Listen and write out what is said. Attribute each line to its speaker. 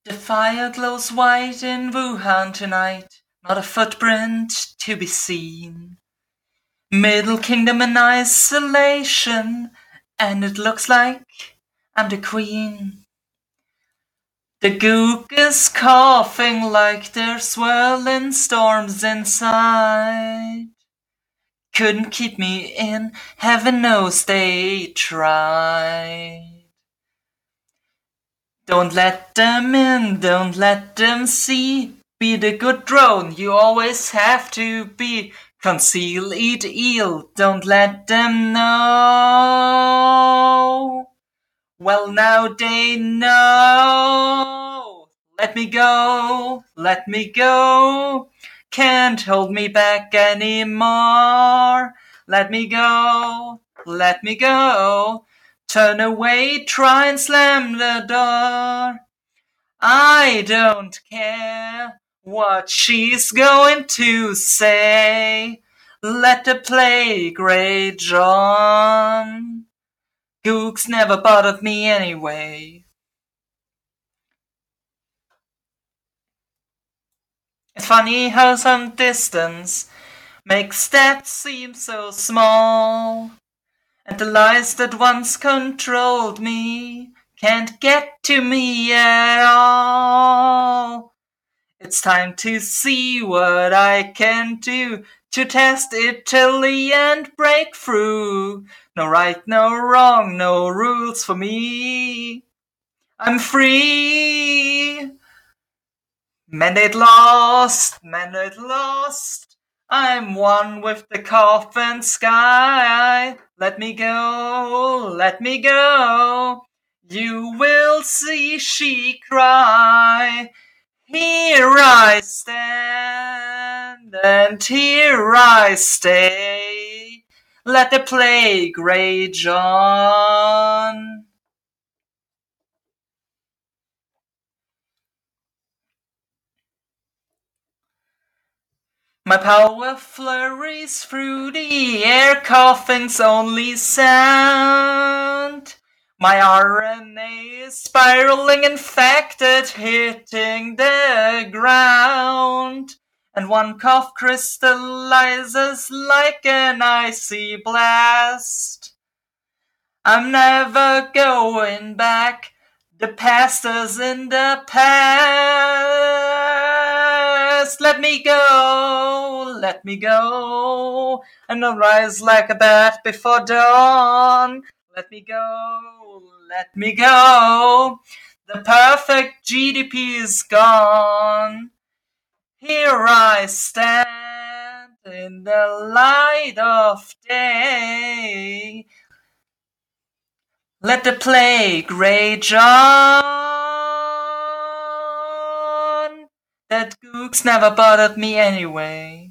Speaker 1: The fire glows white in Wuhan tonight, not a footprint to be seen. Middle Kingdom in isolation, and it looks like I'm the queen. The gook is coughing like there's swirling storms inside. Couldn't keep me in, heaven knows they tried. Don't let them in, don't let them see. Be the good drone you always have to be. Conceal, eat eel, don't let them know. Well, now they know. Let me go, let me go. Can't hold me back anymore. Let me go, let me go. Turn away, try and slam the door. I don't care what she's going to say. Let the plague rage on. Gooks never bothered me anyway. It's funny how some distance makes that seem so small. And the lies that once controlled me can't get to me at all. It's time to see what I can do to test Italy and break through. No right, no wrong, no rules for me. I'm free. Mandate lost, mandate lost. I'm one with the coffin sky. Let me go, let me go. You will see she cry. Here I stand, and here I stay. Let the plague rage on. My power flurries through the air, coughing's only sound. My RNA is spiraling infected, hitting the ground. And one cough crystallizes like an icy blast. I'm never going back. The past is in the past. Let me go, let me go. And I'll rise like a bat before dawn. Let me go, let me go. The perfect GDP is gone. Here I stand in the light of day. Let the plague rage on. That gooks never bothered me anyway.